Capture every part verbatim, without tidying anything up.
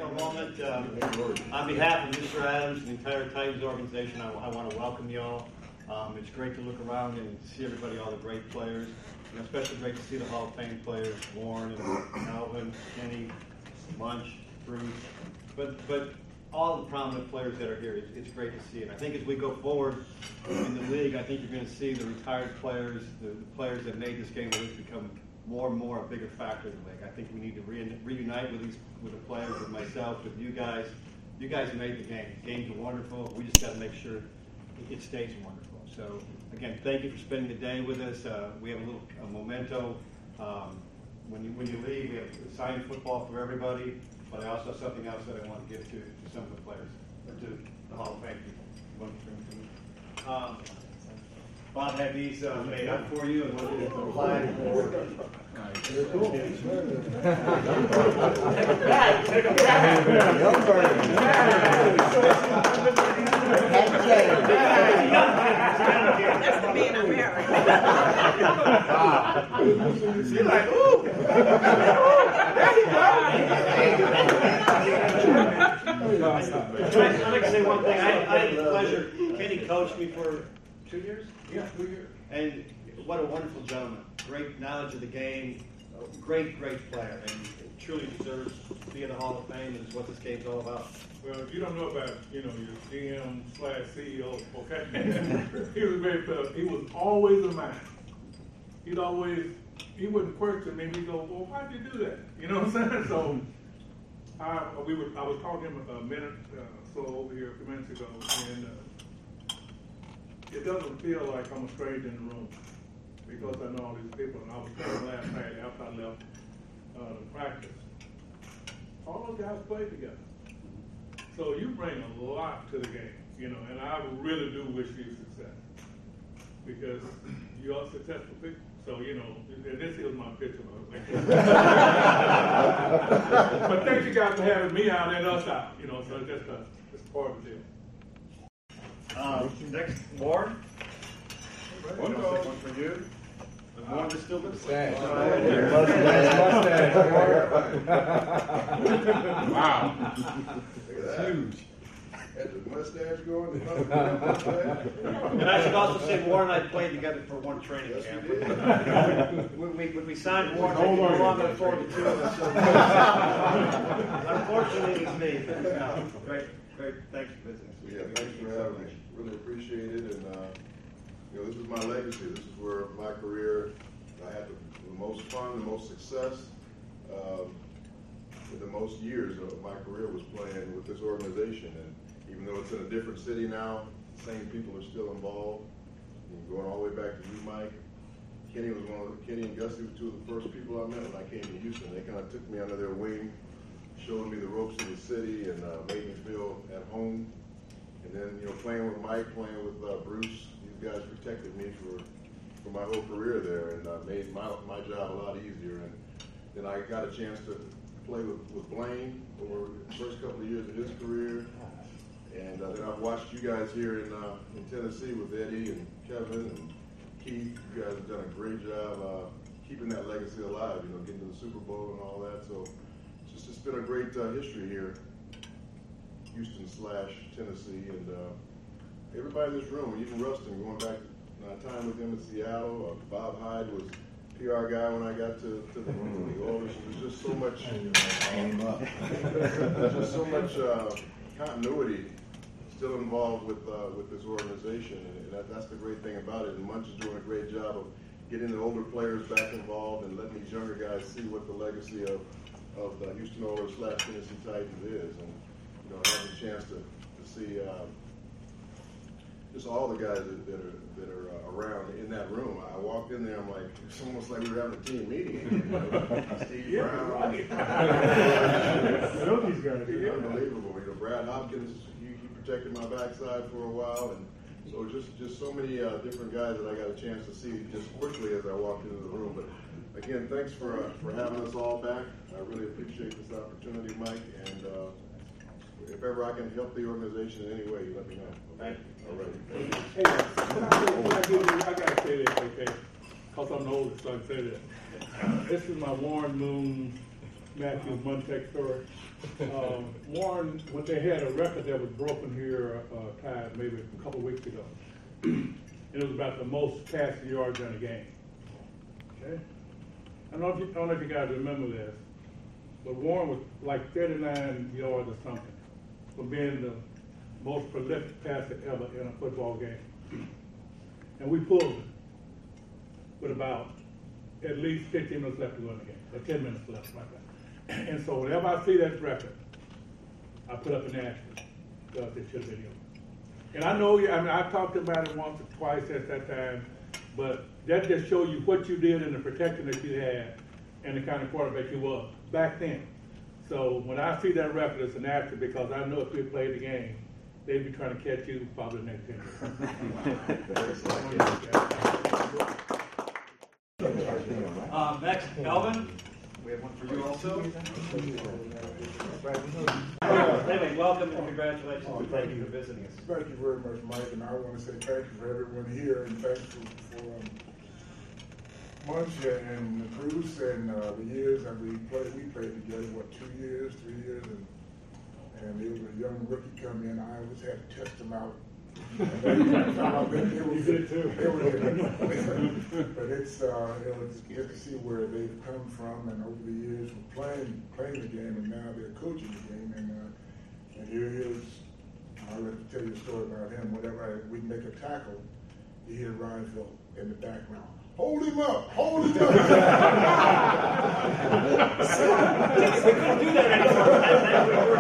a moment. Um, on behalf of Mister Adams and the entire Titans organization, I, I want to welcome you all. Um, it's great to look around and see everybody, all the great players, and especially great to see the Hall of Fame players, Warren and Alvin, Kenny, Munch, Bruce, but but all the prominent players that are here. It's, it's great to see it. I think as we go forward in the league, I think you're going to see the retired players, the, the players that made this game really become more and more a bigger factor in the league. I think we need to re- reunite with these, with the players, with myself, with you guys. You guys made the game. The games are wonderful. We just got to make sure it, it stays wonderful. So again, thank you for spending the day with us. Uh, we have a little a memento. Um, when you when you leave, we have signed football for everybody. But I also have something else that I want to give to, to some of the players, or to the Hall of Fame people. You want to bring it to me? Um, Bob had these uh, made up for you, and we'll get the flag for. They're cool. Take a back. Take a back. That's the man I'm married. She's like, ooh. There you go. I'd like to say one thing. I, I had the pleasure. Kenny coached me for two years. Yeah, two years. And what a wonderful gentleman. Great knowledge of the game. Great, great player. And truly deserves to be in the Hall of Fame, and is what this game's all about. Well, if you don't know about, you know, your G M slash C E O, okay, he was very tough. He was always a man. He'd always, he wouldn't question me. He'd go, well, why'd you do that? You know what I'm saying? So, I, we were, I was talking to him a minute uh, so over here a few minutes ago, and uh, it doesn't feel like I'm a stranger in the room because I know all these people. And I was telling last night after I left uh, the practice, all those guys played together. So you bring a lot to the game, you know, and I really do wish you success because you are successful people. So, you know, and this is my picture. But thank you guys for having me out and us out, you know, so it's just a, it's part of the deal. Uh, next, Warren. One One for you. Warren is still good. Wow. That's huge. Had the mustache going. And I should also say, Warren and I played together for one training Yes, camp. we did. When we, when we signed Warren, I no longer afford the two of us. Unfortunately, it's me. But, no, great, great. Thanks for visiting. Yeah, thanks for having me. Really appreciate it. And, uh, you know, this is my legacy. This is where my career, I had the, the most fun, the most success, um, the most years of my career was playing with this organization. And even though it's in a different city now, the same people are still involved. And going all the way back to you, Mike. Kenny was one of the, Kenny and Gussie were two of the first people I met when I came to Houston. They kind of took me under their wing, showed me the ropes of the city, and uh, made me feel at home. And then, you know, playing with Mike, playing with uh, Bruce, these guys protected me for for my whole career there, and uh, made my my job a lot easier. And then I got a chance to play with, with Blaine over the first couple of years of his career. And uh, then I've watched you guys here in uh, in Tennessee with Eddie and Kevin and Keith. You guys have done a great job uh, keeping that legacy alive, you know, getting to the Super Bowl and all that. So it's just it's been a great uh, history here, Houston slash Tennessee. And uh, everybody in this room, even Rustin, going back to my time with him in Seattle. Uh, Bob Hyde was P R guy when I got to, to the, the Oilers. There's just so much, there's just so much uh, continuity still involved with uh, with this organization, and that, that's the great thing about it. And Munch is doing a great job of getting the older players back involved and letting these younger guys see what the legacy of of the Houston Oilers slash Tennessee Titans is, and you know, having a chance to to see uh, just all the guys that, that are that are uh, around in that room. I walked in there, I'm like, it's almost like we were having a team meeting. You know? Steve Yeah, Brown, right. I know these guys. It's unbelievable. You know, Brad Hopkins, he, he protected my backside for a while, and so just just so many uh, different guys that I got a chance to see just quickly as I walked into the room. But again, thanks for uh, for having us all back. I really appreciate this opportunity, Mike, and uh, if ever I can help the organization in any way, you let me know. Thank you. All right. Hey, I got to say this, okay? Because I'm the oldest, so I can say this. This is my Warren Moon Matthews Muntek story. Um, Warren, when they had a record that was broken here, uh, tied maybe a couple of weeks ago, and it was about the most passing yards in a game. Okay, I don't know if you, I don't know if you guys remember this, but Warren was like thirty-nine yards or something for being the most prolific passer ever in a football game, and we pulled him with about at least fifteen minutes left to go in the game, or ten minutes left, like that. And so whenever I see that record, I put up an asterisk because it should have been yours. And I know, I mean, I talked about it once or twice at that time, but that just shows you what you did and the protection that you had and the kind of quarterback you was back then. So when I see that record, it's an asterisk because I know if we played the game, they'd be trying to catch you probably the next ten. Uh, next, Elvin. We have one for you also. Anyway, welcome and congratulations and thank you for visiting us. Thank you very much, Mike, and I want to say thank you for everyone here and thank you for um, Munch and Bruce and uh, the years that we played. We played together, what, two years, three years, and and there was a young rookie come in. I always had to test him out. You did too. But it's uh, it was good to see where they've come from, and over the years of playing playing the game, and now they're coaching the game. And uh, and here he is. I'll let you tell you a story about him. Whenever I, we make a tackle, you hear Rhinesville in the background. Hold him up! Hold him up! We couldn't do that anymore. That's what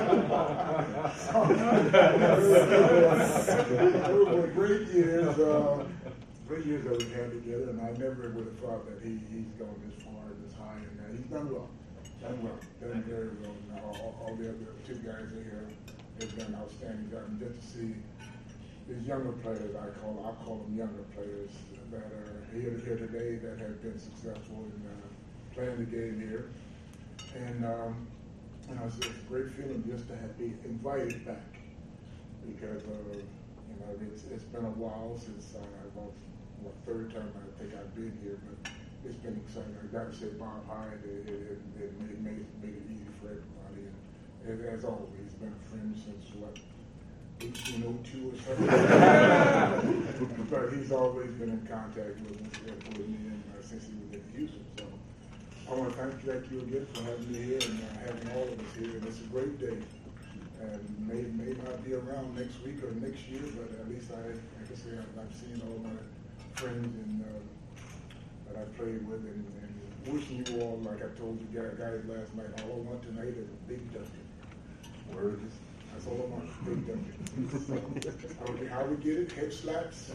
Those were great years, uh, great years that we had together, and I never would have thought that he, he's gone this far, this high, and uh, he's done well. Done well. Done very well. Now, all, all the other two guys here have done outstanding job, and just to see these younger players, I call I call them younger players that are here, here today that have been successful in uh, playing the game here. And um, you know, it's, it's a great feeling just to have been invited back because uh, you know it's, it's been a while since uh, about what third time I think I've been here, but it's been exciting. I got to say, Bob Hyde, it, it, it made, made, made it easy for everybody. And as always, he's been a friend since what, eighteen oh two or something. But he's always been in contact with, with me and, uh, since he was in Houston. So I want to thank, thank you again for having me here and uh, having all of us here. And it's a great day. And may may not be around next week or next year, but at least I, like I say, I've, I've seen all my friends and uh, that I played with, and, and wishing you all, like I told you guys, guys last night, all I want tonight is a big dungeon. Word. That's all I want, big dungeon. So, I don't care how we get it, head slaps.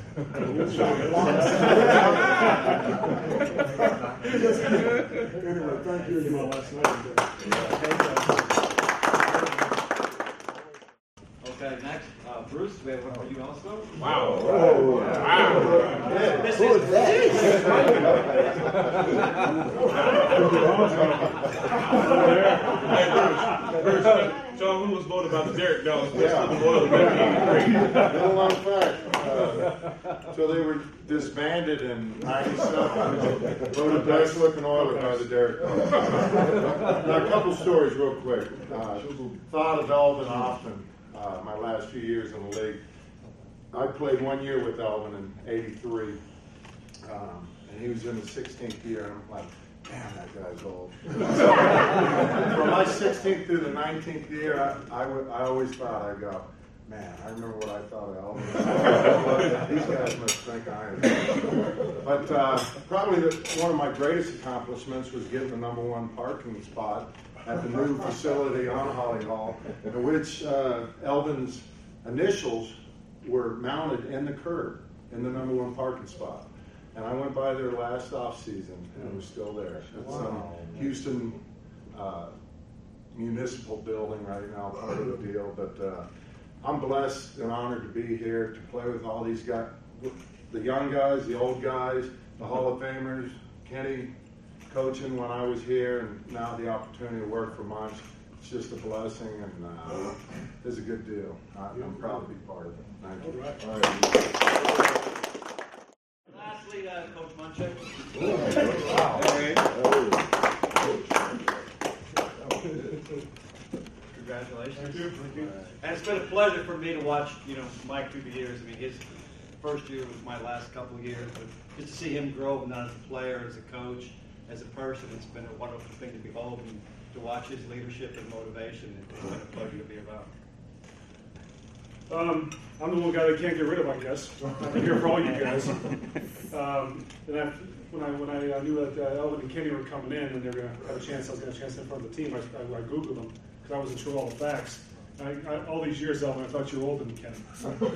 Anyway, thank you again. Okay, next, uh, Bruce, we have one for you also. Wow. Oh, wow. Yeah, this Who is that? Hey, Bruce, Bruce, John Lewis voted about the Derek Dollars. Yeah. Yeah. One fact. Uh, so they were disbanded in ninety-seven. Voted best looking Oiler by the Derek Dollars. Now, a couple stories real quick. Uh, thought of Elvin often. Uh, my last few years in the league. I played one year with Elvin in eighty-three, um, and he was in his sixteenth year, and I'm like, damn, that guy's old. From my sixteenth through the nineteenth year, I, I, would, I always thought, I go, man, I remember what I thought of Elvin. These guys must think I am. But uh, probably the, one of my greatest accomplishments was getting the number one parking spot at the new facility on Holly Hall, in which uh, Elvin's initials were mounted in the curb in the number one parking spot. And I went by there last off season, and it was still there. It's some Houston uh, municipal building right now, part of the deal. But uh, I'm blessed and honored to be here to play with all these guys, the young guys, the old guys, the Hall of Famers, Kenny coaching when I was here, and now the opportunity to work for Munch. It's just a blessing, and uh, it's a good deal. I, I'm proud to be part of it. Thank you. All right. All right. Lastly, uh, Coach Munchak. congratulations. Thank you. Thank you. And it's been a pleasure for me to watch, you know, Mike through the years. I mean, his first year was my last couple of years, but just to see him grow, not as a player, as a coach, as a person, it's been a wonderful thing to behold and to watch his leadership and motivation. It's been a pleasure to be around. Um, I'm the one guy that can't get rid of, I guess. I'm here for all you guys. Um, and I, when I when I uh, knew that uh, Elvin and Kenny were coming in and they were going to have a chance, I was going to have a chance in front of the team, I, I, I Googled them because I wasn't sure all the facts. I, I, all these years, Elvin, I thought you were older than Kenny.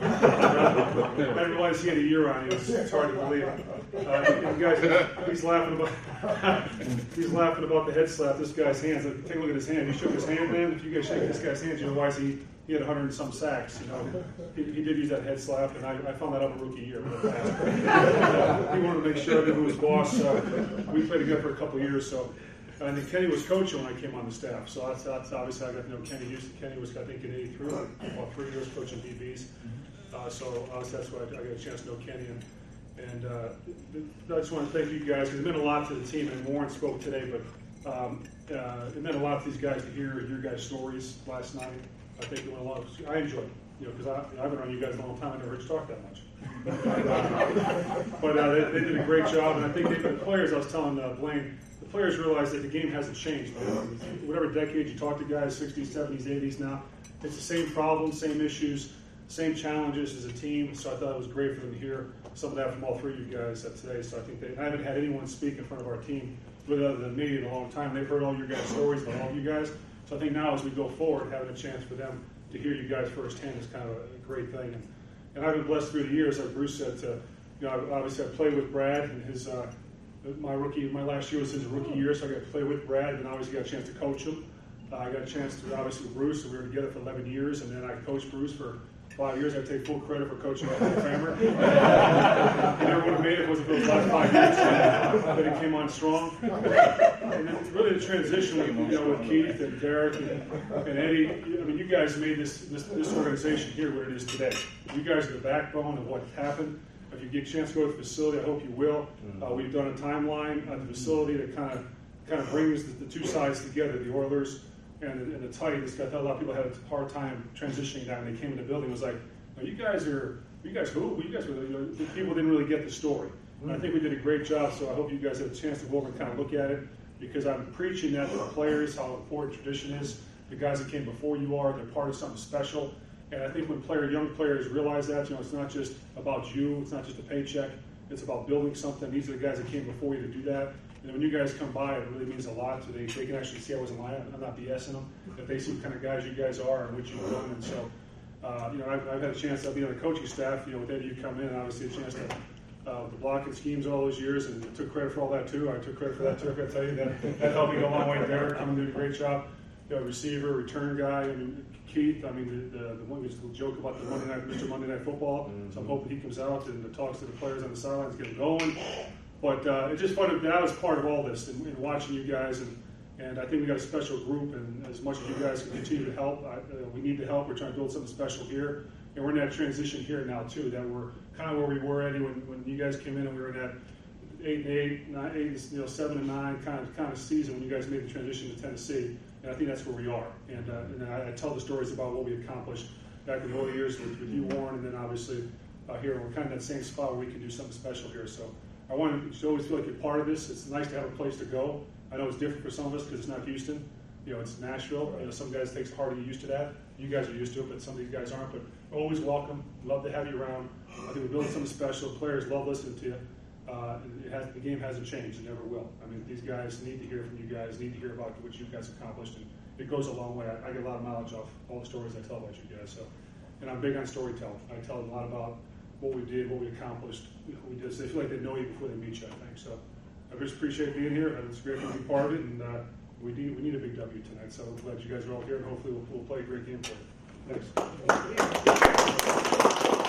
I didn't realize he had a year on you. It's, it's hard to believe. Uh, and guys, he's laughing about he's laughing about the head slap. This guy's hands. Take a look at his hand. He shook his hand, man. If you guys shake this guy's hands, you know why he he had a hundred and some sacks. You know, he, he did use that head slap, and I, I found that out in rookie year. But, uh, he wanted to make sure that who was boss. Uh, we played together for a couple of years, so. And then Kenny was coaching when I came on the staff, so that's, that's obviously I got to know Kenny Houston. Kenny was, I think, in eighty-three, about three years coaching D Bs. Uh, so obviously that's why I, I got a chance to know Kenny. And, and uh, I just want to thank you guys, because it meant a lot to the team, and Warren spoke today, but um, uh, it meant a lot to these guys to hear your guys' stories last night. I think it went a lot. I enjoyed it, you know, because I've been around you guys a long time. I never heard you talk that much. But uh, they, they did a great job, and I think they, the players, I was telling uh, Blaine, the players realize that the game hasn't changed. Whatever decade you talk to guys, sixties, seventies, eighties now, it's the same problems, same issues, same challenges as a team. So I thought it was great for them to hear some of that from all three of you guys today. So I think they, I haven't had anyone speak in front of our team really other than me in a long time. They've heard all your guys' stories about all of you guys. So I think now as we go forward, having a chance for them to hear you guys firsthand is kind of a great thing. And, and I've been blessed through the years, like Bruce said, to, you know, obviously I played with Brad and his, uh, my rookie, my last year was his rookie year, so I got to play with Brad, and obviously got a chance to coach him. Uh, I got a chance to obviously with Bruce, and we were together for eleven years, and then I coached Bruce for five years. I take full credit for coaching Kramer. He never would have made it if it wasn't for those last five years, but he came on strong. And then really the transition, with, you know, with Keith and Derek and, and Eddie. I mean, you guys made this, this this organization here what it is today. You guys are the backbone of what happened. If you get a chance to go to the facility, I hope you will. Uh, we've done a timeline at the facility that kind of kind of brings the, the two sides together, the Oilers and the, and the Titans. I thought a lot of people had a hard time transitioning that when they came in the building. It was like, oh, you guys are, you guys who? You guys were, you know, people didn't really get the story. And I think we did a great job, so I hope you guys have a chance to go over and kind of look at it, because I'm preaching that to the players, how important tradition is. The guys that came before you are, they're part of something special. And I think when player, young players realize that, you know, it's not just about you, it's not just a paycheck, it's about building something. These are the guys that came before you to do that. And when you guys come by, it really means a lot. So they, they can actually see I wasn't lying, I'm not BSing them, that they see what kind of guys you guys are and what you've done. And so, uh, you know, I've, I've had a chance to be on the coaching staff, you know, with Eddie, you come in, and obviously a chance to uh, the blocking schemes all those years, and I took credit for all that too. I took credit for that too. I got to tell you that that helped me go a long way there. Coming to do a great job. You know, receiver, return guy. I mean, Keith. I mean, the, the, the one was the joke about the Monday night, Mister Monday Night Football. Mm-hmm. So I'm hoping he comes out and talks to the players on the sidelines, get them going. But uh, it's just fun. That was part of all this, and, and watching you guys, and and I think we got a special group. And as much as you guys can continue to help, I, uh, we need the help. We're trying to build something special here, and we're in that transition here now too. That we're kind of where we were, Eddie, when, when you guys came in, and we were in that eight and eight, nine, eight, you know, seven and nine kind of kind of season when you guys made the transition to Tennessee. And I think that's where we are. And, uh, and I, I tell the stories about what we accomplished back in the early years with, with you, Warren, and then obviously uh, here we're kind of in that same spot where we can do something special here. So I want you to always feel like you're part of this. It's nice to have a place to go. I know it's different for some of us because it's not Houston. You know, it's Nashville. You know, some guys it takes hard to get used to that. You guys are used to it, but some of these guys aren't. But always welcome. Love to have you around. I think we're building something special. Players love listening to you. Uh, it has, the game hasn't changed. It never will. I mean, these guys need to hear from you guys, need to hear about what you guys accomplished, and it goes a long way. I, I get a lot of mileage off all the stories I tell about you guys. So, and I'm big on storytelling. I tell them a lot about what we did, what we accomplished, what we did. So they feel like they know you before they meet you, I think. So I just appreciate being here. It's great to be part of it, and uh, we need we need a big W tonight. So I'm glad you guys are all here, and hopefully we'll, we'll play a great game for you. Thanks.